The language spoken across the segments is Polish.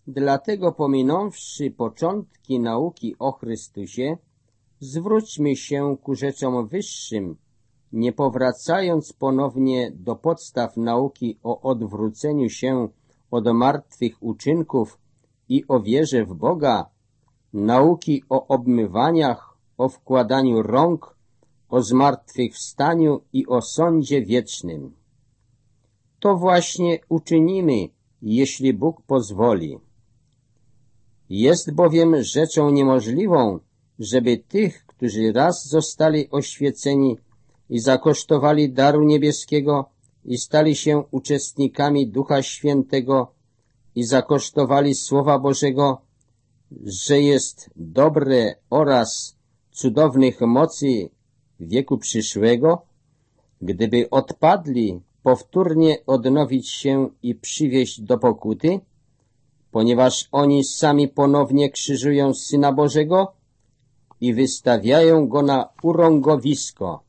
Dlatego pominąwszy początki nauki o Chrystusie, zwróćmy się ku rzeczom wyższym, nie powracając ponownie do podstaw nauki o odwróceniu się od martwych uczynków i o wierze w Boga, nauki o obmywaniach, o wkładaniu rąk, o zmartwychwstaniu i o sądzie wiecznym. To właśnie uczynimy, jeśli Bóg pozwoli. Jest bowiem rzeczą niemożliwą, żeby tych, którzy raz zostali oświeceni i zakosztowali daru niebieskiego i stali się uczestnikami Ducha Świętego i zakosztowali Słowa Bożego, że jest dobre oraz cudownych mocy wieku przyszłego, gdyby odpadli, powtórnie odnowić się i przywieść do pokuty, ponieważ oni sami ponownie krzyżują Syna Bożego i wystawiają Go na urągowisko.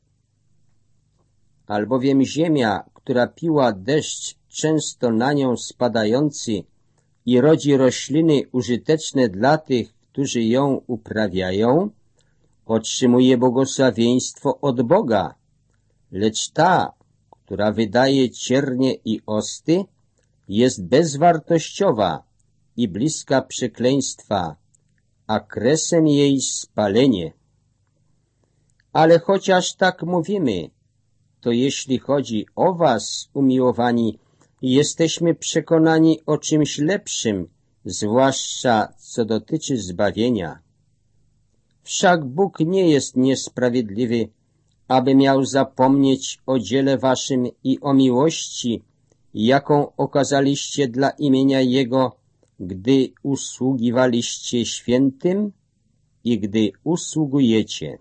Albowiem ziemia, która piła deszcz często na nią spadający i rodzi rośliny użyteczne dla tych, którzy ją uprawiają, otrzymuje błogosławieństwo od Boga, lecz ta, która wydaje ciernie i osty, jest bezwartościowa i bliska przekleństwa, a kresem jej spalenie. Ale chociaż tak mówimy, to jeśli chodzi o was, umiłowani, jesteśmy przekonani o czymś lepszym, zwłaszcza co dotyczy zbawienia. Wszak Bóg nie jest niesprawiedliwy, aby miał zapomnieć o dziele waszym i o miłości, jaką okazaliście dla imienia Jego, gdy usługiwaliście świętym i gdy usługujecie.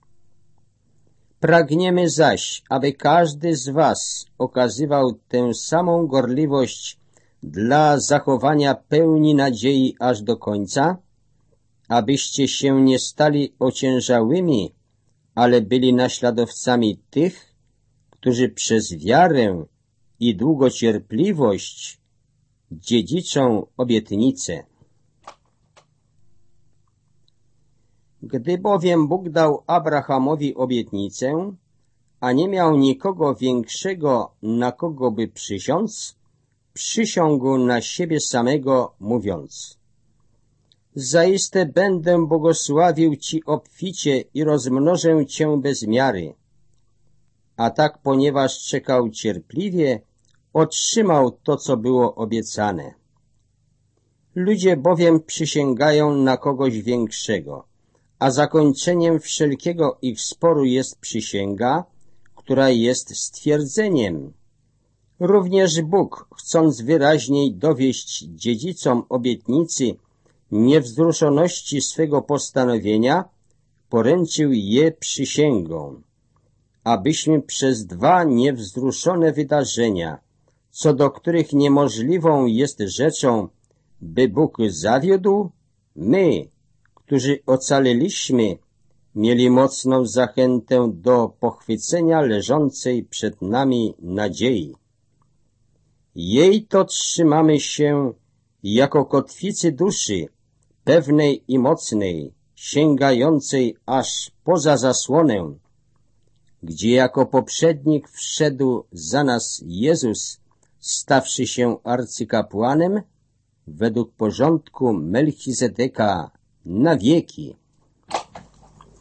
Pragniemy zaś, aby każdy z was okazywał tę samą gorliwość dla zachowania pełni nadziei aż do końca, abyście się nie stali ociężałymi, ale byli naśladowcami tych, którzy przez wiarę i długocierpliwość dziedziczą obietnicę. Gdy bowiem Bóg dał Abrahamowi obietnicę, a nie miał nikogo większego, na kogo by przysiąc, przysiągł na siebie samego, mówiąc: zaiste będę błogosławił Ci obficie i rozmnożę Cię bez miary. A tak, ponieważ czekał cierpliwie, otrzymał to, co było obiecane. Ludzie bowiem przysięgają na kogoś większego, a zakończeniem wszelkiego ich sporu jest przysięga, która jest stwierdzeniem. Również Bóg, chcąc wyraźniej dowieść dziedzicom obietnicy niewzruszoności swego postanowienia, poręczył je przysięgą, abyśmy przez dwa niewzruszone wydarzenia, co do których niemożliwą jest rzeczą, by Bóg zawiódł, my, którzy ocaleliśmy, mieli mocną zachętę do pochwycenia leżącej przed nami nadziei. Jej to trzymamy się jako kotwicy duszy, pewnej i mocnej, sięgającej aż poza zasłonę, gdzie jako poprzednik wszedł za nas Jezus, stawszy się arcykapłanem według porządku Melchizedeka na wieki.